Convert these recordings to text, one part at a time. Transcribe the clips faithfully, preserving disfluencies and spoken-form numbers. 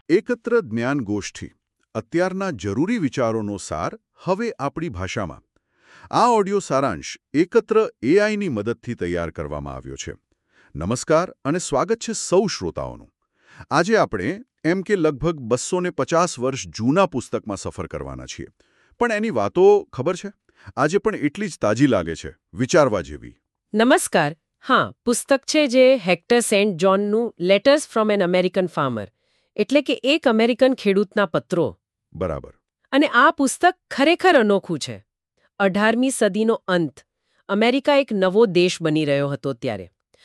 એકત્ર જ્ઞાન ગોષ્ઠી અત્યારના જરૂરી વિચારોનો સાર હવે આપણી ભાષામાં. આ ઓડિયો સારાંશ એકત્ર એઆઈની મદદથી તૈયાર કરવામાં આવ્યો છે. નમસ્કાર અને સ્વાગત છે સૌ શ્રોતાઓનું. આજે આપણે એમ કે લગભગ બસો ને પચાસ વર્ષ જૂના પુસ્તકમાં સફર કરવાના છીએ. પણ એની વાતો ખબર છે આજે પણ એટલી જ તાજી લાગે છે, વિચારવા જેવી. નમસ્કાર. હા, પુસ્તક છે જે હેક્ટર સેન્ટ જ્હોનનું letters from an American farmer, એટલે કે એક અમેરિકન ખેડૂતના પત્રો. બરાબર. અને આ પુસ્તક ખરેખર અનોખું છે. અઢારમી સદીનો અંત, અમેરિકા એક નવો દેશ બની રહ્યો હતો ત્યારે.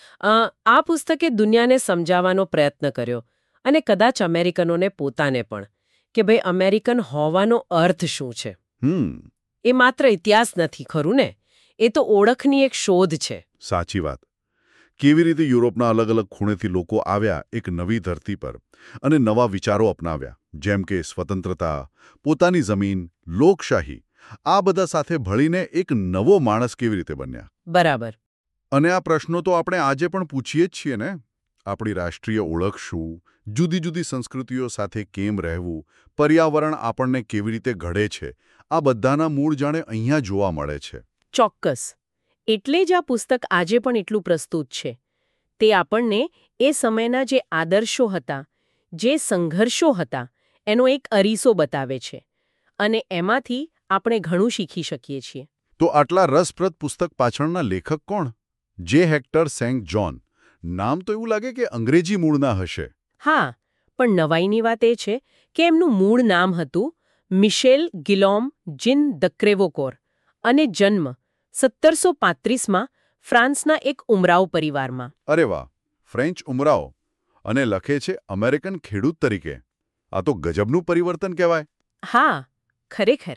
આ પુસ્તકે દુનિયાને સમજાવવાનો પ્રયત્ન કર્યો, અને કદાચ અમેરિકનોને પોતાને પણ, કે ભાઈ અમેરિકન હોવાનો અર્થ શું છે. હમ એ માત્ર ઇતિહાસ નથી, ખરું ને? એ તો ઓળખની એક શોધ છે. સાચી વાત. કેવી રીતે યુરોપના અલગ અલગ ખૂણેથી લોકો આવ્યા એક નવી ધરતી પર અને નવા વિચારો અપનાવ્યા, જેમ કે સ્વતંત્રતા, પોતાની જમીન, લોકશાહી, આ બધા સાથે ભળીને એક નવો માણસ કેવી રીતે બન્યા. બરાબર. અને આ પ્રશ્નો તો આપણે આજે પણ પૂછીએ જ છીએ ને. આપણી રાષ્ટ્રીય ઓળખ શું, જુદી જુદી સંસ્કૃતિઓ સાથે કેમ રહેવું, પર્યાવરણ આપણને કેવી રીતે ઘડે છે, આ બધાના મૂળ જાણે અહીંયા જોવા મળે છે. ચોક્કસ. એટલે જ આ પુસ્તક આજે પણ એટલું પ્રસ્તુત છે. તે આપણને એ સમયના જે આદર્શો હતા, જે સંઘર્ષો હતા, એનો એક અરીસો બતાવે છે. અને એમાંથી આપણે ઘણું શીખી શકીએ છીએ. તો આટલા રસપ્રદ પુસ્તક પાછળના લેખક કોણ? જે હેક્ટર સેન્ટ જ્હોન. નામ તો એવું લાગે કે અંગ્રેજી મૂળના હશે. હા, પણ નવાઈની વાત એ છે કે એમનું મૂળ નામ હતું મિશેલ ગિલોમ જીન દ ક્રેવોકોર, અને જન્મ સત્તરસો પાંત્રીસમાં ફ્રાન્સના એક ઉમરાવ પરિવારમાં. અરે વાહ, ફ્રેન્ચ ઉમરાવ, અને લખે છે અમેરિકન ખેડૂત તરીકે. આ તો ગજબનું પરિવર્તન કહેવાય. હા, ખરેખર.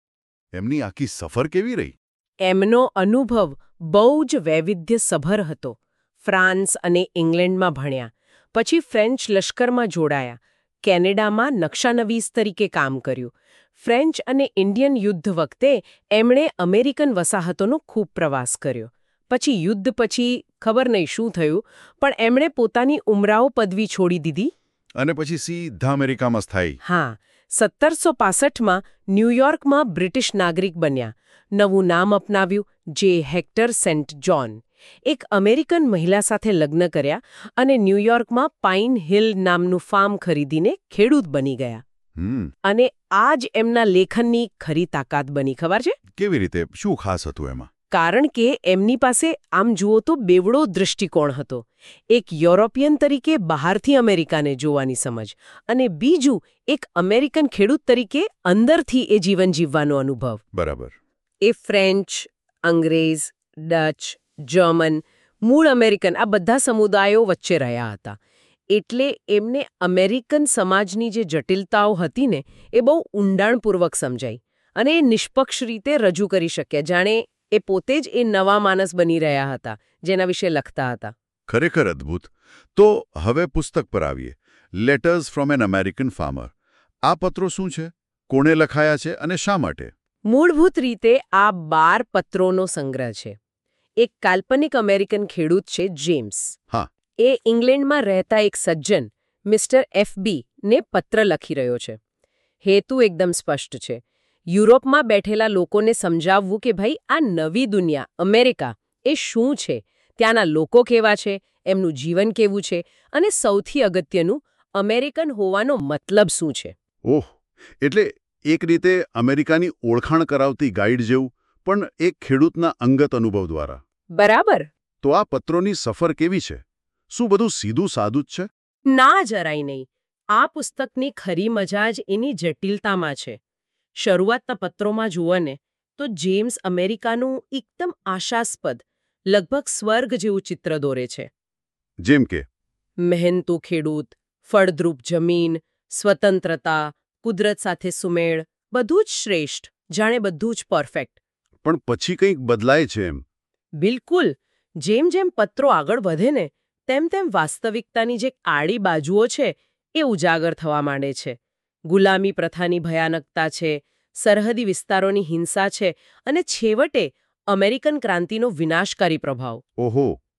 એમની આખી સફર કેવી રહી? એમનો અનુભવ બહુ જ વૈવિધ્યસભર હતો. ફ્રાન્સ અને ઇંગ્લેન્ડમાં ભણ્યા, પછી ફ્રેન્ચ લશ્કરમાં જોડાયા, કેનેડામાં નકશાનવીસ તરીકે કામ કર્યું. ફ્રેન્ચ અને ઇન્ડિયન યુદ્ધ વખતે એમણે અમેરિકન વસાહતોનો ખૂબ પ્રવાસ કર્યો. પછી યુદ્ધ પછી ખબર નહીં શું થયું, પણ એમણે પોતાની ઉમરાવ પદવી છોડી દીધી. અને પછી સીધા અમેરિકામાં સ્થાયી. હા, સત્તરસો પાસઠમાં ન્યૂયોર્કમાં બ્રિટિશ નાગરિક બન્યા. નવું નામ અપનાવ્યું, જે હેક્ટર સેન્ટ જ્હોન. એક અમેરિકન મહિલા સાથે લગ્ન કર્યા અને ન્યૂયોર્કમાં પાઇન હિલ નામનું ફાર્મ ખરીદીને ખેડૂત બની ગયા. હમ અને આ જ એમના લેખનની ખરી તાકાત બની, ખબર છે? કેવી રીતે? શું ખાસ હતું એમાં? કારણ કે એમની પાસે આમ જુઓ તો બેવડો દૃષ્ટિકોણ હતો. એક યુરોપિયન તરીકે બહારથી અમેરિકાને જોવાની સમજ, અને બીજું એક અમેરિકન ખેડૂત તરીકે અંદરથી એ જીવન જીવવાનો અનુભવ. બરાબર. એ ફ્રેન્ચ, અંગ્રેજ, ડચ, જર્મન, મૂળ અમેરિકન આ બધા સમુદાયો વચ્ચે રહ્યા હતા. એટલે એમને અમેરિકન સમાજની જે જટિલતાઓ હતી ને, એ બહુ ઊંડાણપૂર્વક સમજાઈ, અને એ નિષ્પક્ષ રીતે રજૂ કરી શક્યા, જાણે એ પોતે જ એ નવા માણસ બની રહ્યા હતા જેના વિશે લખતા હતા. ખરેખર અદ્ભુત. તો હવે પુસ્તક પર આવીએ. Letters from an American farmer. આ પત્રો શું છે, કોણે લખાયા છે અને શા માટે? મૂળભૂત રીતે આ બાર પત્રોનો સંગ્રહ છે. એક કાલ્પનિક અમેરિકન ખેડૂત છે જેમ્સ. હા. એ ઇંગ્લેન્ડમાં રહેતા એક સજ્જન મિસ્ટર એફ બી ને પત્ર લખી રહ્યો છે. હેતુ એકદમ સ્પષ્ટ છે. યુરોપમાં બેઠેલા લોકોને સમજાવવું કે ભાઈ આ નવી દુનિયા અમેરિકા એ શું છે, ત્યાંના લોકો કેવા છે, એમનું જીવન કેવું છે, અને સૌથી અગત્યનું અમેરિકન હોવાનો મતલબ શું છે. ઓહ, એટલે એક રીતે અમેરિકાની ઓળખાણ કરાવતી ગાઈડ જેવું, પણ એક ખેડૂતના અંગત અનુભવ દ્વારા. બરાબર. તો આ પત્રોની સફર કેવી છે? શું બધું સીધું સાદું જ છે? ના, જરાય નહીં. આ પુસ્તકની ખરી મજા જ એની જટિલતામાં છે. શરૂઆતના પત્રોમાં જુઓ ને તો જેમ્સ અમેરિકાનું એકદમ આશાસ્પદ, લગભગ સ્વર્ગ જેવું ચિત્ર દોરે છે. જેમ કે મહેનતુ ખેડૂત, ફળદ્રુપ જમીન, સ્વતંત્રતા, કુદરત સાથે સુમેળ, બધું જ શ્રેષ્ઠ, જાણે બધું જ પરફેક્ટ. પણ પછી કંઈક બદલાય છે એમ? બિલકુલ. જેમ જેમ પત્રો આગળ વધે ને તેમ તેમ વાસ્તવિકતાની જે આડી બાજુઓ છે એ ઉજાગર થવા માંડે છે. ગુલામી પ્રથાની ભયાનકતા છે, સરહદી વિસ્તારોની હિંસા છે, અને છેવટે અમેરિકન ક્રાંતિનો વિનાશકારી પ્રભાવ. ઓહો.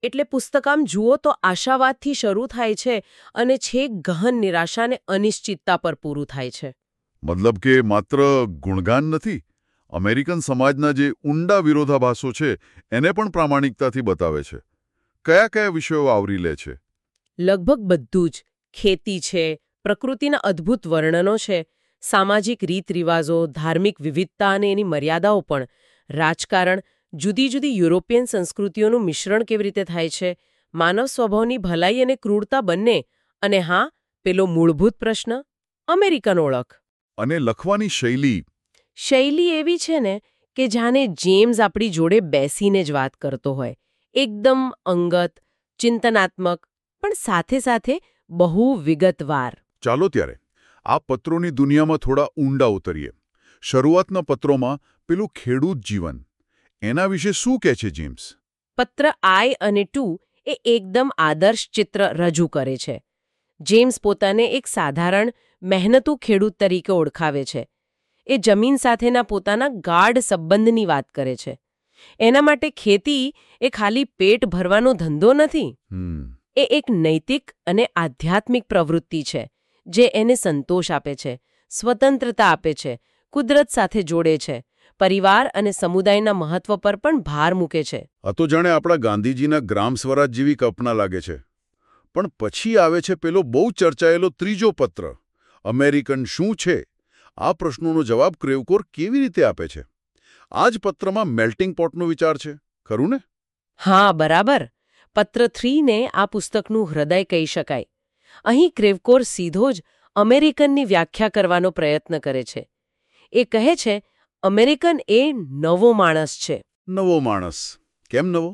એટલે પુસ્તક આમ જુઓ તો આશાવાદથી શરૂ થાય છે અને છેક ગહન નિરાશા અને અનિશ્ચિતતા પર પૂરું થાય છે. મતલબ કે માત્ર ગુણગાન નથી, અમેરિકન સમાજના જે ઊંડા વિરોધાભાસો છે એને પણ પ્રામાણિકતાથી બતાવે છે. કયા કયા વિષયો આવરી લે છે? લગભગ બધું જ. ખેતી છે, પ્રકૃતિના અદ્ભુત વર્ણનો છે, સામાજિક રીત રિવાજો, ધાર્મિક વિવિધતા અને એની મર્યાદાઓ પણ, રાજકારણ, જુદી જુદી યુરોપિયન સંસ્કૃતિઓનું મિશ્રણ કેવી રીતે થાય છે, માનવ સ્વભાવની ભલાઈ અને ક્રૂરતા બંને, અને હા, પેલો મૂળભૂત પ્રશ્ન, અમેરિકન ઓળખ. અને લખવાની શૈલી? શૈલી એવી છે ને કે જાણે જેમ્સ આપણી જોડે બેસીને જ વાત કરતો હોય. એકદમ અંગત, ચિંતનાત્મક, પણ સાથે સાથે બહુ વિગતવાર. ચાલો ત્યારે આ પત્રોની દુનિયામાં થોડા ઊંડા ઉતરીએ. શરૂઆતના પત્રોમાં પેલું ખેડૂત જીવન, એના વિશે શું કહે છે જેમ્સ? પત્ર આઈ અને ટુ એ એકદમ આદર્શ ચિત્ર રજૂ કરે છે. જેમ્સ પોતાને એક સાધારણ, મહેનતુ ખેડૂત તરીકે ઓળખાવે છે. એ જમીન સાથેના પોતાના ગાઢ સંબંધની વાત કરે છે. એના માટે ખેતી એ ખાલી પેટ ભરવાનો ધંધો નથી. એ એક નૈતિક અને આધ્યાત્મિક પ્રવૃત્તિ છે જે એને સંતોષ આપે છે, સ્વતંત્રતા આપે છે, કુદરત સાથે જોડે છે, પરિવાર અને સમુદાયના મહત્વ પર પણ ભાર મૂકે છે. આ તો જાણે આપણા ગાંધીજીના ગ્રામ સ્વરાજ જેવી કલ્પના લાગે છે. પણ પછી આવે છે પેલો બહુ ચર્ચાયેલો ત્રીજો પત્ર, અમેરિકન શું છે? આ પ્રશ્નોનો જવાબ ક્રેવકોર કેવી રીતે આપે છે? આ જ પત્રમાં મેલ્ટિંગ પોટનો વિચાર છે, ખરું ને? હા, બરાબર. પત્ર થ્રીને આ પુસ્તકનું હૃદય કહી શકાય. અહીં ક્રેવકોર સીધો જ અમેરિકનની વ્યાખ્યા કરવાનો પ્રયત્ન કરે છે. એ કહે છે, અમેરિકન એ નવો માણસ છે. નવો માણસ? કેમ નવો?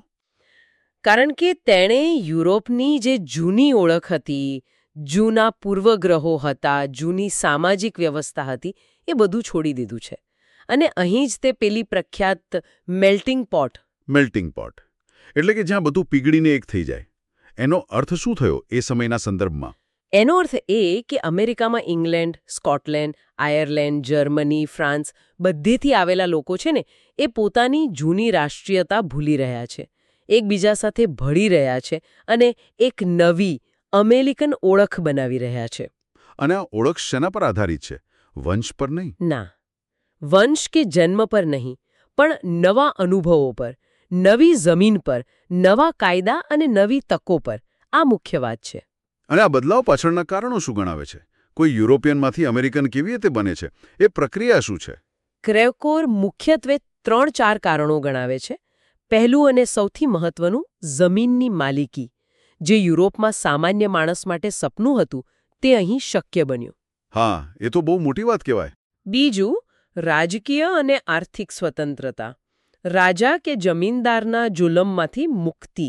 કારણ કે તેણે યુરોપની જે જૂની ઓળખ હતી, જૂના પૂર્વગ્રહો હતા, જૂની સામાજિક વ્યવસ્થા હતી, એ બધું છોડી દીધું છે. અને અહીં જ તે પેલી પ્રખ્યાત મેલ્ટિંગ પોટ. મેલ્ટિંગ પોટ એટલે કે જ્યાં બધું પીગળીને એક થઈ જાય. એનો અર્થ શું થયો એ સમયના સંદર્ભમાં? એનો અર્થ એ કે અમેરિકામાં England, Scotland, Ireland, Germany, France બધેથી આવેલા લોકો છે ને, એ પોતાની જૂની રાષ્ટ્રીયતા ભૂલી રહ્યા છે, એકબીજા સાથે ભળી રહ્યા છે અને એક નવી અમેરિકન ઓળખ બનાવી રહ્યા છે. અને આ ઓળખ શેના પર આધારિત છે? વંશ પર નહીં? ના, વંશ કે જન્મ પર નહીં, પણ નવા અનુભવો પર, નવી જમીન પર, નવા કાયદા અને નવી તકો પર. આ મુખ્ય વાત છે. અને આ બદલાવ પાછળના કારણો શું ગણાવે છે? કોઈ યુરોપિયનમાંથી અમેરિકન કેવી રીતે બને છે? એ પ્રક્રિયા શું છે? ક્રેવકોર મુખ્યત્વે ત્રણ ચાર કારણો ગણાવે છે. પહેલું અને સૌથી મહત્વનું, જમીનની માલિકી. જે યુરોપમાં સામાન્ય માણસ માટે સપનું હતું, તે અહીં શક્ય બન્યું. હા, એ તો બહુ મોટી વાત કહેવાય. બીજું, રાજકીય અને આર્થિક સ્વતંત્રતા. રાજા કે જમીનદારના જુલમમાંથી મુક્તિ.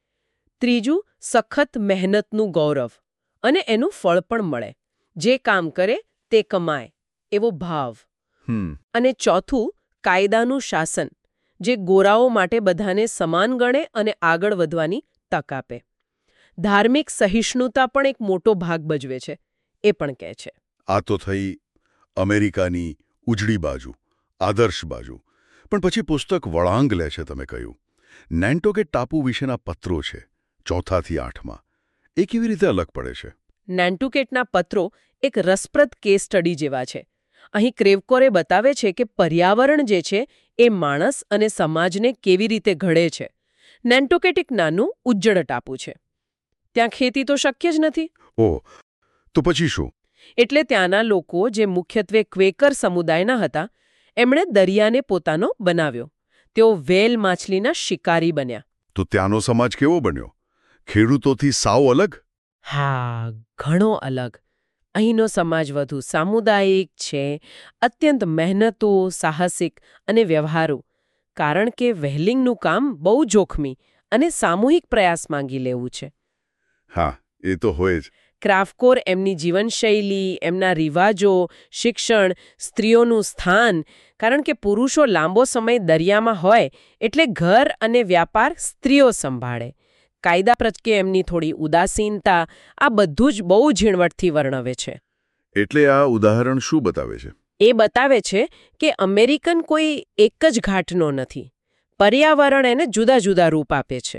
ત્રીજું, સખત મહેનતનું ગૌરવ અને એનું ફળ પણ મળે. જે કામ કરે તે કમાય એવો ભાવ. અને ચોથું, કાયદાનું શાસન, જે ગોરાઓ માટે બધાને સમાન ગણે અને આગળ વધવાની તક આપે. ધાર્મિક સહિષ્ણુતા પણ એક મોટો ભાગ ભજવે છે, એ પણ કહે છે. આ તો થઈ અમેરિકાની ઉજળી બાજુ, આદર્શ બાજુ. પણ પછી પુસ્તક વળાંગ લે છે, તમે કહ્યું. નેન્ટોકેટ ટાપુ વિશેના પત્રો છે, ચોથાથી આઠમાં. એ કેવી રીતે અલગ પડે છે? નેન્ટુકેટના પત્રો એક રસપ્રદ કેસ સ્ટડી જેવા છે. અહીં ક્રેવકોરે બતાવે છે કે પર્યાવરણ જે છે એ માણસ અને સમાજને કેવી રીતે ઘડે છે. નેન્ટુકેટ એક નાનું ઉજ્જડ ટાપુ છે. ત્યાં ખેતી તો શક્ય જ નથી. ઓહ, તો પછી શું? એટલે ત્યાંના લોકો, જે મુખ્યત્વે ક્વેકર સમુદાયના હતા, એમણે દરિયાને પોતાનો બનાવ્યો. તેઓ વેલ માછલીના શિકારી બન્યા. તો ત્યાંનો સમાજ કેવો બન્યો? ખેડૂતોથી સાવ અલગ? હા, ઘણો અલગ. અહીંનો સમાજ વધુ સામુદાયિક છે, અત્યંત મહેનતુ, સાહસિક અને વ્યવહારુ. કારણ કે વ્હેલિંગનું કામ બહુ જોખમી અને સામૂહિક પ્રયાસ માંગી લેવું છે. હા, એ તો હોય જ. ક્રાફકોર એમની જીવનશૈલી, એમના રિવાજો, શિક્ષણ, સ્ત્રીઓનું સ્થાન, કારણ કે પુરુષો લાંબો સમય દરિયામાં હોય એટલે ઘર અને વ્યાપાર સ્ત્રીઓ સંભાળે. કાયદા પ્રત્યે એમની થોડી ઉદાસીનતા, આ બધું જ બહુ ઝીણવટથી વર્ણવે છે. એટલે આ ઉદાહરણ શું બતાવે છે? એ બતાવે છે કે અમેરિકન કોઈ એક જ ઘાટનો નથી. પર્યાવરણ એને જુદા જુદા રૂપ આપે છે.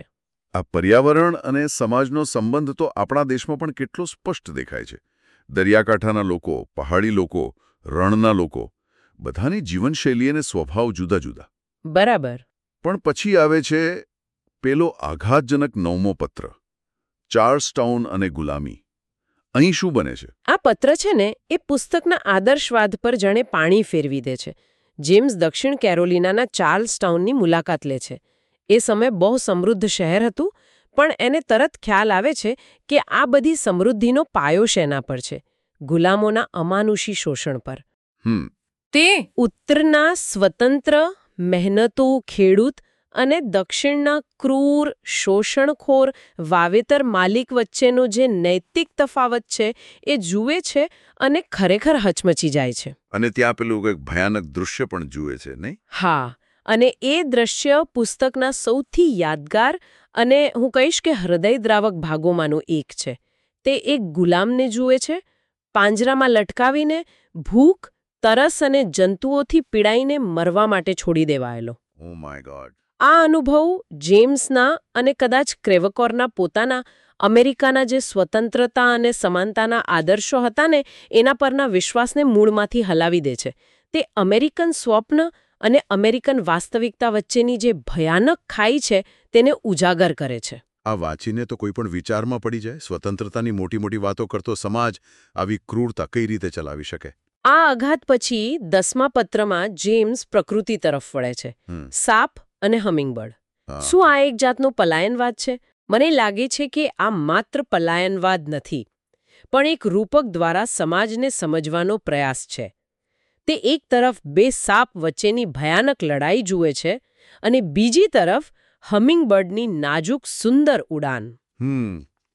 આ પર્યાવરણ અને સમાજનો સંબંધ તો આપણા દેશમાં પણ કેટલો સ્પષ્ટ દેખાય છે. દરિયાકાંઠાના લોકો, પહાડી લોકો, રણના લોકો, બધાની જીવનશૈલી અને સ્વભાવ જુદા જુદા. બરાબર. પણ પછી આવે છે પેલો આઘાતજનક નવમો પત્ર, ચાર્લ્સટાઉન અને ગુલામી. અહીં શું બને છે? આ પત્ર છે ને એ પુસ્તકના આદર્શવાદ પર જાણે પાણી ફેરવી દે છે. જેમ્સ દક્ષિણ કેરોલિનાના ચાર્લ્સટાઉનની મુલાકાત લે છે. એ સમયે બહુ સમૃદ્ધ શહેર હતું, પણ એને તરત ખ્યાલ આવે છે કે આ બધી સમૃદ્ધિનો પાયો શેના પર છે? ગુલામોના અમાનુષી શોષણ પર. હમ તે ઉત્તરના સ્વતંત્ર, મહેનતુ ખેડૂત અને દક્ષિણના ક્રૂર, શોષણખોર વાવેતર માલિક વચ્ચેનો જે નૈતિક તફાવત છે એ જુએ છે અને ખરેખર હચમચી જાય છે. અને ત્યાં પેલું કંઈક ભયાનક દૃશ્ય પણ જુએ છે, નહીં? હા, અને એ દ્રશ્ય પુસ્તકના સૌથી યાદગાર અને હું કહીશ કે હૃદયદ્રાવક ભાગોમાંનું એક છે. તે એક ગુલામને જુએ છે, પાંજરામાં લટકાવીને, ભૂખ, તરસ અને જંતુઓથી પીડાઈને મરવા માટે છોડી દેવાયેલો. Oh my God. આ અનુભવ જેમ્સના અને કદાચ ક્રેવકોરના પોતાના અમેરિકાના જે સ્વતંત્રતા અને સમાનતાના આદર્શો હતા ને એના પરના વિશ્વાસને મૂળમાંથી હલાવી દે છે. તે અમેરિકન સ્વપ્ન અને અમેરિકન વાસ્તવિકતા વચ્ચેની જે ભયાનક ખાઈ છે તેને ઉજાગર કરે છે. આ વાંચીને તો કોઈ પણ વિચારમાં પડી જાય. સ્વતંત્રતાની મોટી મોટી વાતો કરતો સમાજ આવી ક્રૂરતા કઈ રીતે ચલાવી શકે? આ આઘાત પછી દસમા પત્રમાં જેમ્સ પ્રકૃતિ તરફ વળે છે. સાપ અને હમિંગબર્ડ. શું આ એક જાતનો પલાયનવાદ છે? મને લાગે છે કે આ માત્ર પલાયનવાદ નથી, પણ એક રૂપક દ્વારા સમાજને સમજવાનો પ્રયાસ છે. તે એક તરફ બે સાપ વચ્ચેની ભયાનક લડાઈ જુએ છે અને બીજી તરફ હમિંગબર્ડની નાજુક સુંદર ઉડાન. હમ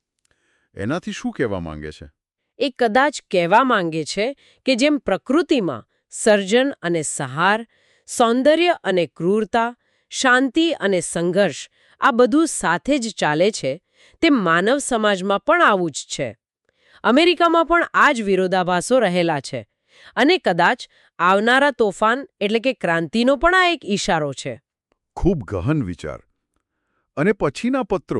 એનાથી શું કહેવા માંગે છે? એ કદાચ કહેવા માંગે છે કે જેમ પ્રકૃતિમાં સર્જન અને સહાર, સૌંદર્ય અને ક્રૂરતા, શાંતિ અને સંઘર્ષ આ બધું સાથે જ ચાલે છે, તે માનવ સમાજમાં પણ આવું જ છે. અમેરિકામાં પણ આ જ વિરોધાભાસો રહેલા છે અને કદાચ આવનારા તોફાન એટલે કે ક્રાંતિનો પણ આ એક ઈશારો છે. ખૂબ ગહન વિચાર. અને પછીના પત્રો,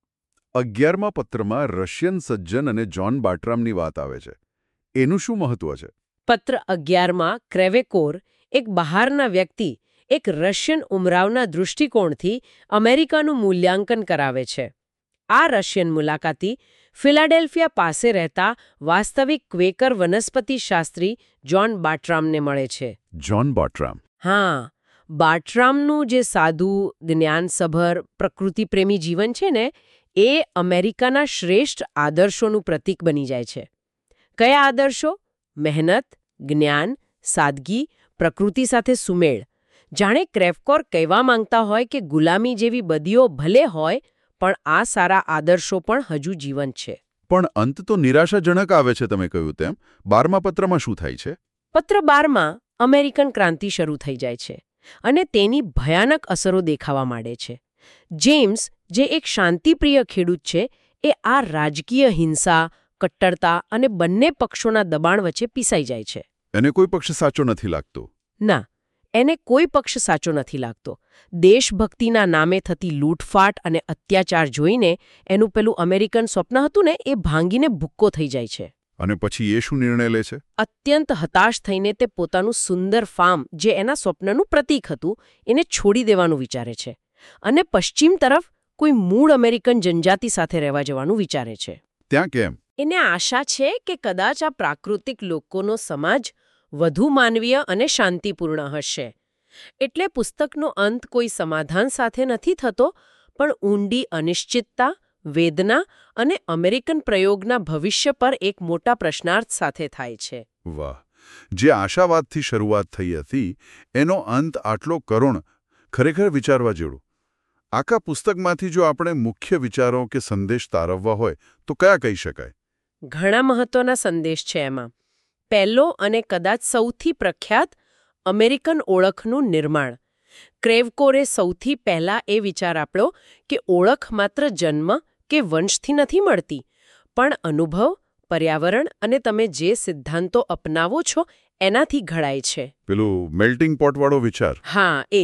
અગિયારમા પત્રમાં રશિયન સજ્જન અને જ્હોન બાર્ટ્રામની વાત આવે છે. એનું શું મહત્વ છે? પત્ર અગિયારમાં ક્રેવેકોર, એક બહારના વ્યક્તિ, એક રશિયન ઉમરાવના દૃષ્ટિકોણથી અમેરિકાનું મૂલ્યાંકન કરાવે છે. આ રશિયન મુલાકાતી ફિલાડેલ્ફિયા પાસે રહેતા વાસ્તવિક ક્વેકર વનસ્પતિશાસ્ત્રી જ્હોન બાર્ટ્રામને મળે છે. John Bartram. હા, બાર્ટ્રામનું જે સાદું, જ્ઞાનસભર, પ્રકૃતિપ્રેમી જીવન છે ને એ અમેરિકાના શ્રેષ્ઠ આદર્શોનું પ્રતીક બની જાય છે. કયા આદર્શો? મહેનત, જ્ઞાન, સાદગી, પ્રકૃતિ સાથે સુમેળ. જાણે ક્રેવકોર કહેવા માંગતા હોય કે ગુલામી જેવી બદીઓ ભલે હોય, પણ આ સારા આદર્શો પણ હજુ જીવંત છે. પણ અંત તો નિરાશાજનક આવે છે, તમે કહ્યું તેમ. બારમા પત્રમાં શું થાય છે? પત્ર બારમાં અમેરિકન ક્રાંતિ શરૂ થઈ જાય છે અને તેની ભયાનક અસરો દેખાવા માંડે છે. જેમ્સ, જે એક શાંતિપ્રિય ખેડૂત છે, એ આ રાજકીય હિંસા, કટ્ટરતા અને બંને પક્ષોના દબાણ વચ્ચે પીસાઈ જાય છે. એને કોઈ પક્ષ સાચો નથી લાગતો. ના, એને કોઈ પક્ષ સાચો નથી લાગતો. દેશભક્તિના નામે થતી લૂંટફાટ અને અત્યાચાર જોઈને એનું પેલું અમેરિકન સ્વપ્ન હતું ને એ ભાંગીને ભૂક્કો થઈ જાય છે. અને પછી એ શું નિર્ણય લે છે? અત્યંત હતાશ થઈને તે પોતાનું સુંદર ફાર્મ, જે એના સ્વપ્નનું પ્રતીક હતું, એને છોડી દેવાનું વિચારે છે અને પશ્ચિમ તરફ કોઈ મૂળ અમેરિકન જનજાતિ સાથે રહેવા જવાનું વિચારે છે. ત્યાં કેમ? એને આશા છે કે કદાચ આ પ્રાકૃતિક લોકોનો સમાજ વધુ માનવીય અને શાંતિપૂર્ણ હશે. એટલે પુસ્તકનો અંત કોઈ સમાધાન સાથે નથી થતો, પણ ઊંડી અનિશ્ચિતતા, વેદના અને અમેરિકન પ્રયોગના ભવિષ્ય પર એક મોટા પ્રશ્નાર્થ સાથે થાય છે. વાહ! જે આશાવાદથી શરૂઆત થઈ હતી એનો અંત આટલો કરુણ, ખરેખર વિચારવા જેવું. આખા પુસ્તકમાંથી જો આપણે મુખ્ય વિચારો કે સંદેશ તારવવા હોય તો કયા કહી શકાય? ઘણા મહત્વના સંદેશ છે એમાં. પહેલો અને કદાચ સૌથી પ્રખ્યાત, અમેરિકન ઓળખનું નિર્માણ. ક્રેવકોરે સૌથી પહેલા એ વિચાર આપ્યો કે ઓળખ માત્ર જન્મ કે વંશથી નથી મળતી, પણ અનુભવ, પર્યાવરણ અને તમે જે સિદ્ધાંતો અપનાવો છો એનાથી ઘડાય છે. પેલું મેલ્ટિંગ પોટ વાળો વિચાર. હા, એ જ.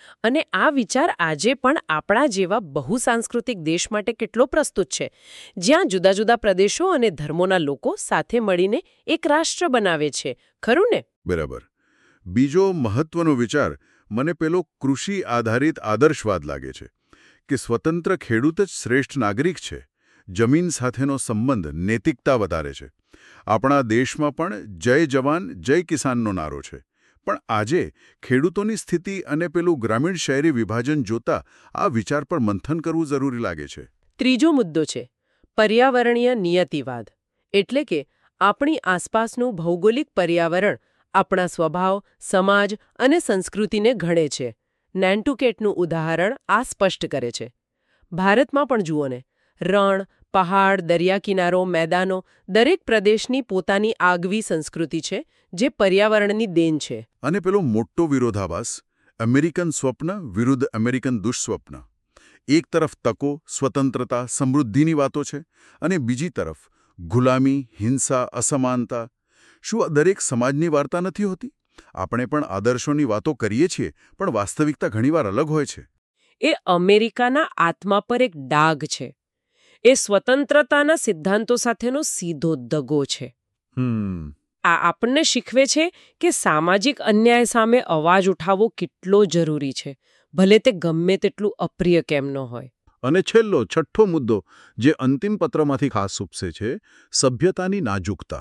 અને આ વિચાર આજે પણ આપણા જેવા બહુસાંસ્કૃતિક દેશ માટે કેટલો પ્રસ્તુત છે, જ્યાં જુદા જુદા પ્રદેશો અને ધર્મોના લોકો સાથે મળીને એક રાષ્ટ્ર બનાવે છે, ખરું ને? બરાબર. બીજો મહત્વનો વિચાર મને પેલો કૃષિ આધારિત આદર્શવાદ લાગે છે કે સ્વતંત્ર ખેડૂત જ શ્રેષ્ઠ નાગરિક છે. જમીન સાથેનો સંબંધ નૈતિકતા વધારે છે. આપણા દેશમાં પણ જય જવાન જય કિસાનનો નારો છે. પણ આજે ખેડૂતોની સ્થિતિ અને પેલું ગ્રામીણ શહેરી વિભાજન જોતા આ વિચાર પર મંથન કરવું જરૂરી લાગે છે. ત્રીજો મુદ્દો છે પર્યાવરણીય નિયતિવાદ. એટલે કે આપણી આસપાસનું ભૌગોલિક પર્યાવરણ આપણા સ્વભાવ, સમાજ અને સંસ્કૃતિને ઘડે છે. નેન્ટુકેટનું ઉદાહરણ આ સ્પષ્ટ કરે છે. ભારતમાં પણ જુઓ ને, રણ, પહાડ, દરિયાકિનારો, મેદાનો દરેક પ્રદેશની પોતાની આગવી સંસ્કૃતિ છે, જે પર્યાવરણની દેન છે. અને પેલો મોટો વિરોધાભાસ, અમેરિકન સ્વપ્ન વિરુદ્ધ અમેરિકન દુઃસ્વપ્ન. એક તરફ તકો, સ્વતંત્રતા, સમૃદ્ધિની વાતો છે અને બીજી તરફ ગુલામી, હિંસા, અસમાનતા. શું આ દરેક સમાજની વાર્તા નથી હોતી? આપણે પણ આદર્શોની વાતો કરીએ છીએ, પણ વાસ્તવિકતા ઘણીવાર અલગ હોય છે. એ અમેરિકાના આત્મા પર એક ડાઘ છે. એ સ્વતંત્રતાના સિદ્ધાંતો સાથેનો સીધો દગો છે. હમ આ આપણને શીખવે છે કે સામાજિક અન્યાય સામે અવાજ ઉઠાવવો કેટલો જરૂરી છે, ભલે તે ગમે તેટલું અપ્રિય કેમ ન હોય. અને છેલ્લો છઠ્ઠો મુદ્દો જે અંતિમ પત્રમાંથી ખાસ ઉપસે છે, સભ્યતાની નાજુકતા.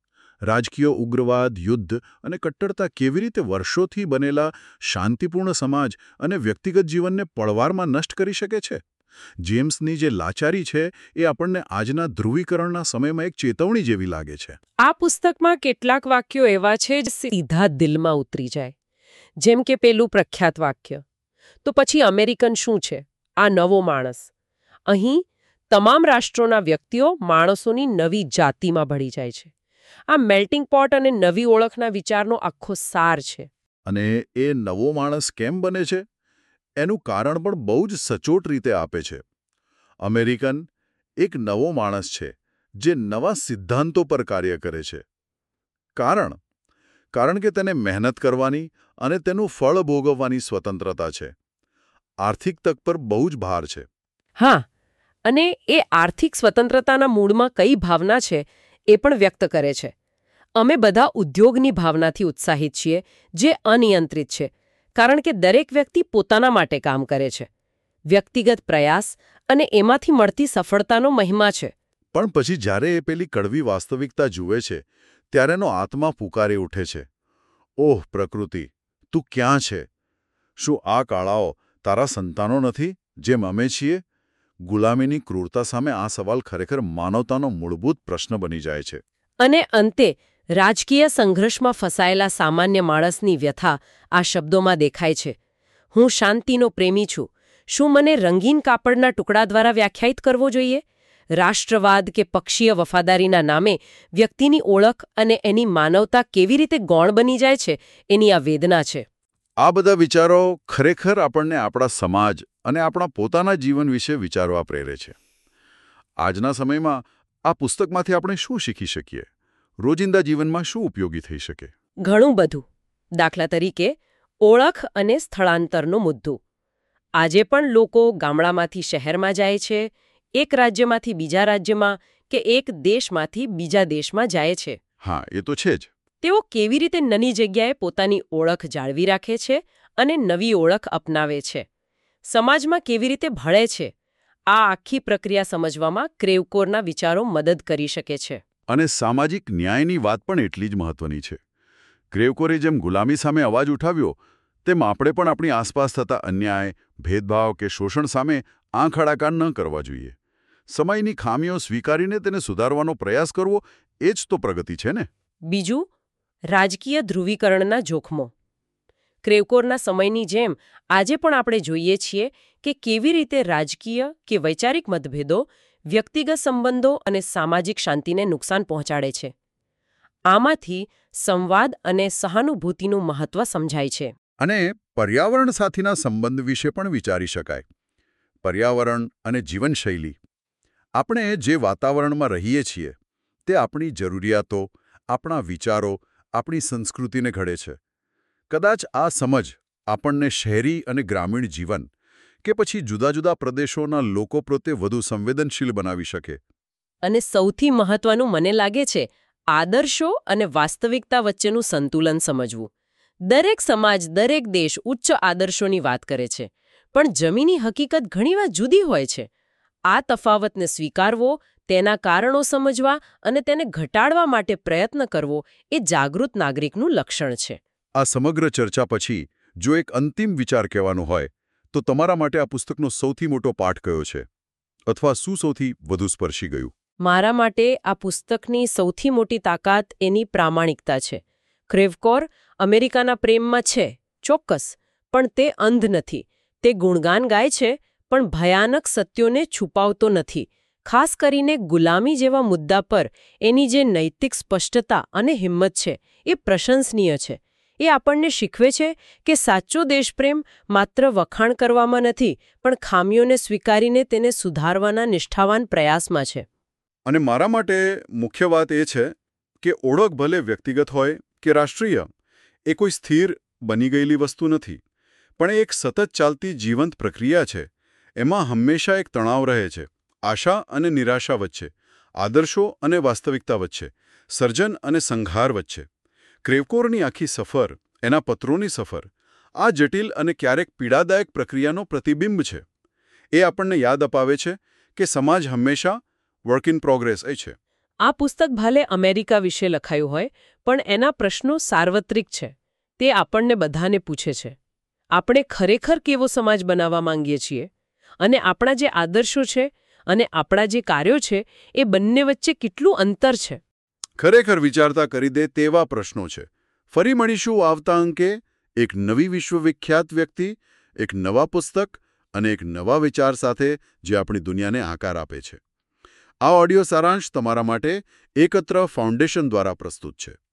રાજકીય ઉગ્રવાદ, યુદ્ધ અને કટ્ટરતા કેવી રીતે વર્ષોથી બનેલા શાંતિપૂર્ણ સમાજ અને વ્યક્તિગત જીવનને પળવારમાં નષ્ટ કરી શકે છે. જેમ્સની જે લાચારી છે એ આપણને આજના ધ્રુવીકરણના સમયમાં એક ચેતવણી જેવી લાગે છે. આ પુસ્તકમાં કેટલાક વાક્યો એવા છે જે સીધા દિલમાં ઉતરી જાય. જેમ કે પેલું પ્રખ્યાત વાક્ય, તો પછી અમેરિકન શું છે? આ નવો માણસ. અહીં તમામ રાષ્ટ્રોના વ્યક્તિઓ માણસોની નવી જાતિમાં ભળી જાય છે. આ મેલ્ટિંગ પોટ અને નવી ઓળખના વિચારનો આખો સાર છે. અને એ નવો માણસ કેમ બને છે એનું કારણ પણ બહુ જ સચોટ રીતે આપે છે. અમેરિકન એક નવો માણસ છે જે નવા સિદ્ધાંતો પર કાર્ય કરે છે. કારણ કારણ કે તેને મહેનત કરવાની અને તેનું ફળ ભોગવવાની સ્વતંત્રતા છે. આર્થિક તક પર બહુ જ ભાર છે. હા, અને એ આર્થિક સ્વતંત્રતાના મૂળમાં કઈ ભાવના છે એ પણ વ્યક્ત કરે છે. અમે બધા ઉદ્યોગની ભાવનાથી ઉત્સાહિત છીએ, જે અનિયંત્રિત છે, કારણ કે દરેક વ્યક્તિ પોતાના માટે કામ કરે છે. વ્યક્તિગત પ્રયાસ અને એમાંથી મળતી સફળતાનો મહિમા છે. પણ પછી જ્યારે એ પેલી કડવી વાસ્તવિકતા જુએ છે, ત્યારે એનો આત્મા પુકારી ઉઠે છે. ઓહ પ્રકૃતિ, તું ક્યાં છે? શું આ કાળાઓ તારા સંતાનો નથી, જેમ અમે છીએ? ગુલામીની ક્રૂરતા સામે આ સવાલ ખરેખર માનવતાનો મૂળભૂત પ્રશ્ન બની જાય છે. અને અંતે રાજકીય સંઘર્ષમાં ફસાયેલા સામાન્ય માણસની વ્યથા આ શબ્દોમાં દેખાય છે. હું શાંતિનો પ્રેમી છું. શું મને રંગીન કાપડના ટુકડા દ્વારા વ્યાખ્યાયિત કરવો જોઈએ? રાષ્ટ્રવાદ કે પક્ષીય વફાદારીના નામે વ્યક્તિની ઓળખ અને એની માનવતા કેવી રીતે ગૌણ બની જાય છે, એની આ વેદના છે. આ બધા વિચારો ખરેખર આપણને આપણા સમાજ અને આપણા પોતાના જીવન વિશે વિચારવા પ્રેરે છે. આજના સમયમાં આ પુસ્તકમાંથી આપણે શું શીખી શકીએ? રોજિંદા જીવનમાં શું ઉપયોગી થઈ શકે? ઘણું બધું. દાખલા તરીકે ઓળખ અને સ્થળાંતરનો મુદ્દો. આજે પણ લોકો ગામડામાંથી શહેરમાં જાય છે, એક રાજ્યમાંથી બીજા રાજ્યમાં કે એક દેશમાંથી બીજા દેશમાં જાય છે. હા, એ તો છે જ. તેઓ કેવી રીતે નાની જગ્યાએ પોતાની ઓળખ જાળવી રાખે છે અને નવી ઓળખ અપનાવે છે? સમાજમાં કેવી રીતે ભળે છે? આ આખી પ્રક્રિયા સમજવામાં ક્રેવકોરના વિચારો મદદ કરી શકે છે. અને સામાજિક ન્યાયની વાત પણ એટલી જ મહત્વની છે. ક્રેવકોરે જેમ ગુલામી સામે અવાજ ઉઠાવ્યો, તેમ આપણે પણ આપણી આસપાસ થતા અન્યાય, ભેદભાવ કે શોષણ સામે આંખ આડા ન કરવા જોઈએ. સમયની ખામીઓ સ્વીકારીને તેને સુધારવાનો પ્રયાસ કરવો, એ જ તો પ્રગતિ છે ને. બીજું, રાજકીય ધ્રુવીકરણના જોખમો. ક્રેવકોરના સમયની જેમ આજે પણ આપણે જોઈએ છીએ કે કેવી રીતે રાજકીય કે વૈચારિક મતભેદો વ્યક્તિગત સંબંધો અને સામાજિક શાંતિને નુકસાન પહોંચાડે છે. આમાંથી સંવાદ અને સહાનુભૂતિનું મહત્વ સમજાય છે. અને પર્યાવરણ સાથેના સંબંધ વિશે પણ વિચારી શકાય. પર્યાવરણ અને જીવનશૈલી. આપણે જે વાતાવરણમાં રહીએ છીએ તે આપણી જરૂરિયાતો, આપણા વિચારો, આપણી સંસ્કૃતિને ઘડે છે. કદાચ આ સમજ આપણને શહેરી અને ગ્રામીણ જીવન કે પછી જુદા જુદા પ્રદેશોના લોકો પ્રત્યે વધુ સંવેદનશીલ બનાવી શકે? અને સૌથી મહત્વનું મને લાગે છે આદર્શો અને વાસ્તવિકતા વચ્ચેનું સંતુલન સમજવું. દરેક સમાજ, દરેક દેશ ઉચ્ચ આદર્શોની વાત કરે છે, પણ જમીની હકીકત ઘણીવાર જુદી હોય છે. આ તફાવતને સ્વીકારવો, તેના કારણો સમજવા અને તેને ઘટાડવા માટે પ્રયત્ન કરવો એ જાગૃત નાગરિકનું લક્ષણ છે. આ સમગ્ર ચર્ચા પછી જો એક અંતિમ વિચાર કહેવાનો હોય તો તમારા માટે આ પુસ્તકનો સૌથી મોટો પાઠ કયો છે? અથવા શું સૌથી વધુ સ્પર્શી ગયું? મારા માટે આ પુસ્તકની સૌથી મોટી તાકાત એની પ્રામાણિકતા છે. ક્રેવકોર અમેરિકાના પ્રેમમાં છે, ચોક્કસ, પણ તે અંધ નથી. તે ગુણગાન ગાય છે, પણ ભયાનક સત્યોને છુપાવતો નથી. ખાસ કરીને ગુલામી જેવા મુદ્દા પર એની જે નૈતિક સ્પષ્ટતા અને હિંમત છે એ પ્રશંસનીય છે. એ આપણને શીખવે છે કે સાચો દેશપ્રેમ માત્ર વખાણ કરવામાં નથી, પણ ખામીઓને સ્વીકારીને તેને સુધારવાના નિષ્ઠાવાન પ્રયાસમાં છે. અને મારા માટે મુખ્ય વાત એ છે કે ઓળખ ભલે વ્યક્તિગત હોય કે રાષ્ટ્રીય, એ કોઈ સ્થિર બની ગયેલી વસ્તુ નથી, પણ એ એક સતત ચાલતી જીવંત પ્રક્રિયા છે. એમાં હંમેશા એક તણાવ રહે છે, આશા અને નિરાશા વચ્ચે, આદર્શો અને વાસ્તવિકતા વચ્ચે, સર્જન અને સંઘાર વચ્ચે. ક્રેવકોરની આખી સફર, એના પત્રોની સફર, આ જટિલ અને ક્યારેક પીડાદાયક પ્રક્રિયાનો પ્રતિબિંબ છે. એ આપણને યાદ અપાવે છે કે સમાજ હંમેશા વર્ક ઇન પ્રોગ્રેસ છે. આ પુસ્તક ભલે અમેરિકા વિશે લખાયું હોય, પણ એના પ્રશ્નો સાર્વત્રિક છે. તે આપણને બધાને પૂછે છે, આપણે ખરેખર કેવો સમાજ બનાવવા માંગીએ છીએ? અને આપણા જે આદર્શો છે અને આપણા જે કાર્યો છે એ બંને વચ્ચે કેટલું અંતર છે? ખરેખર વિચારતા કરી દે તેવા પ્રશ્નો છે. ફરી મળીશું આવતા અંકે એક નવી વિશ્વવિખ્યાત વ્યક્તિ, એક નવા પુસ્તક અને એક નવા વિચાર સાથે જે આપણી દુનિયાને આકાર આપે છે. આ ઓડિયો સારાંશ તમારા માટે એકત્ર ફાઉન્ડેશન દ્વારા પ્રસ્તુત છે.